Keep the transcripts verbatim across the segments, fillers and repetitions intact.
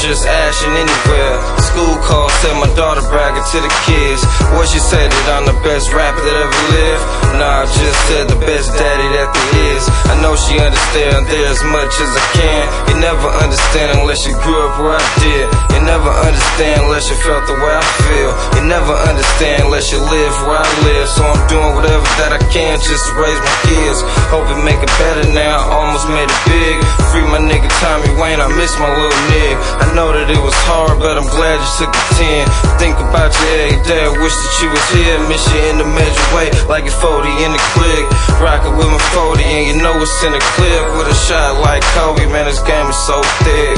just ashing anywhere. School call said my daughter bragging to the kids. What she said that I'm the best rapper that ever lived? Nah, I just said the best daddy that there is. I know she understands there as much as I can. You never understand unless you grew up where I did. You never understand unless you felt the way I feel. You never understand unless you live where I live. So I'm doing whatever that I can just to raise my kids. Hope it make it better now, almost made it big. Free my nigga Tommy Wayne, I miss my little nigga. I know that it was hard, but I'm glad you took the ten. Think about you every day, I wish that you was here. Miss you in the major way, like a forty in the click. Rockin' with my forty and you know it's in the clip. With a shot like Kobe, man, this game is so thick.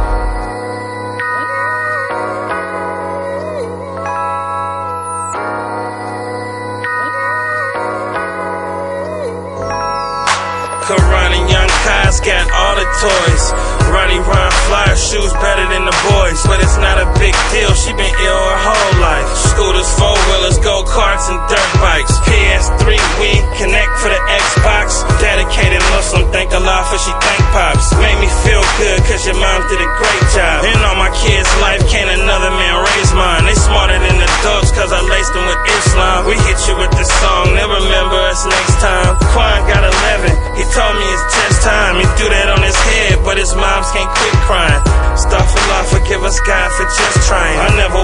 Ron and Young Kai's got all the toys. Ronnie Ron flyer shoes better than the boys, but it's not a big deal. She been ill her whole life. Scooters, four wheelers, go karts, and dirt bikes. P S three, we connect for the Xbox. Dedicated Muslim, thank Allah for she thank pops. Made me feel good cause your mom did a great job. In all my kids' life, can't another man raise mine. They smarter than adults cause I laced them with Islam. We hit you with this song, they'll remember us next time. Quan got eleven, he told me it's test time. He threw that on his head, but his moms can't quit crying. Astaghfirullah, forgive us God for just trying. I never